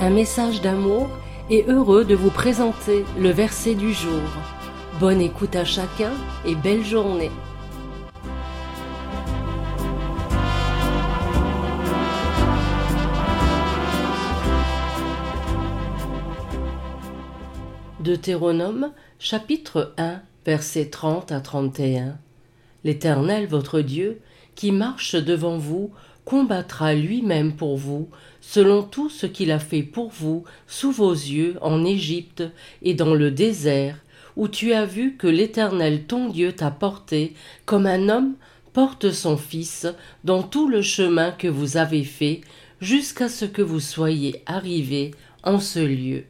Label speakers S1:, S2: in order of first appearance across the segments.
S1: un message d'amour et heureux de vous présenter le verset du jour. Bonne écoute à chacun et belle journée. Deutéronome, chapitre 1, versets 30 à 31. L'Éternel, votre Dieu, qui marche devant vous, combattra lui-même pour vous, selon tout ce qu'il a fait pour vous, sous vos yeux, en Égypte et dans le désert, où tu as vu que l'Éternel ton Dieu t'a porté, comme un homme porte son fils, dans tout le chemin que vous avez fait, jusqu'à ce que vous soyez arrivés en ce lieu.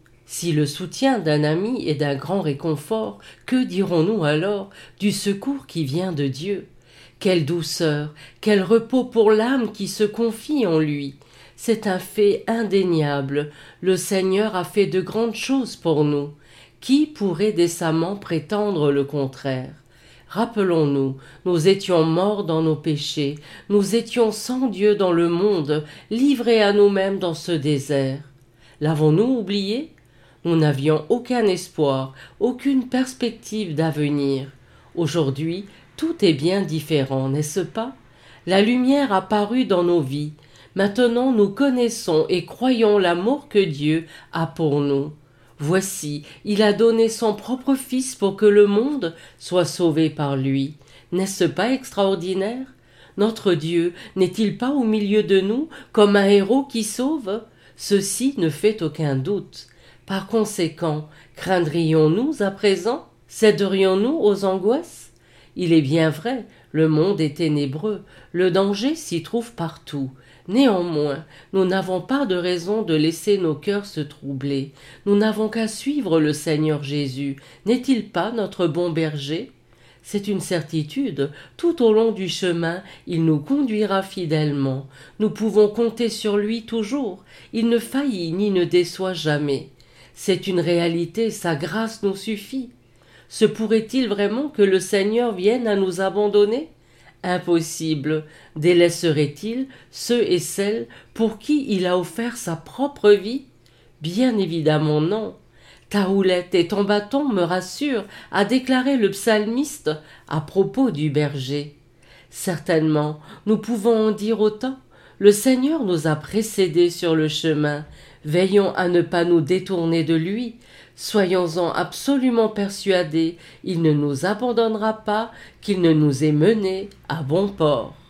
S1: Si le soutien d'un ami est d'un grand réconfort, que dirons-nous alors du secours qui vient de Dieu? Quelle douceur, quel repos pour l'âme qui se confie en lui! C'est un fait indéniable, le Seigneur a fait de grandes choses pour nous. Qui pourrait décemment prétendre le contraire? Rappelons-nous, nous étions morts dans nos péchés, nous étions sans Dieu dans le monde, livrés à nous-mêmes dans ce désert. L'avons-nous oublié? Nous n'avions aucun espoir, aucune perspective d'avenir. Aujourd'hui, tout est bien différent, n'est-ce pas? La lumière a paru dans nos vies. Maintenant, nous connaissons et croyons l'amour que Dieu a pour nous. Voici, il a donné son propre Fils pour que le monde soit sauvé par lui. N'est-ce pas extraordinaire? Notre Dieu n'est-il pas au milieu de nous comme un héros qui sauve? Ceci ne fait aucun doute. Par conséquent, craindrions-nous à présent? Céderions-nous aux angoisses? Il est bien vrai, le monde est ténébreux, le danger s'y trouve partout. Néanmoins, nous n'avons pas de raison de laisser nos cœurs se troubler. Nous n'avons qu'à suivre le Seigneur Jésus. N'est-il pas notre bon berger? C'est une certitude, tout au long du chemin, il nous conduira fidèlement. Nous pouvons compter sur lui toujours. Il ne faillit ni ne déçoit jamais. C'est une réalité, sa grâce nous suffit. Se pourrait-il vraiment que le Seigneur vienne à nous abandonner? Impossible. Délaisserait-il ceux et celles pour qui il a offert sa propre vie? Bien évidemment non. Ta houlette et ton bâton me rassurent, a déclaré le psalmiste à propos du berger. Certainement, nous pouvons en dire autant. Le Seigneur nous a précédés sur le chemin. Veillons à ne pas nous détourner de lui. Soyons-en absolument persuadés, il ne nous abandonnera pas, qu'il ne nous ait menés à bon port.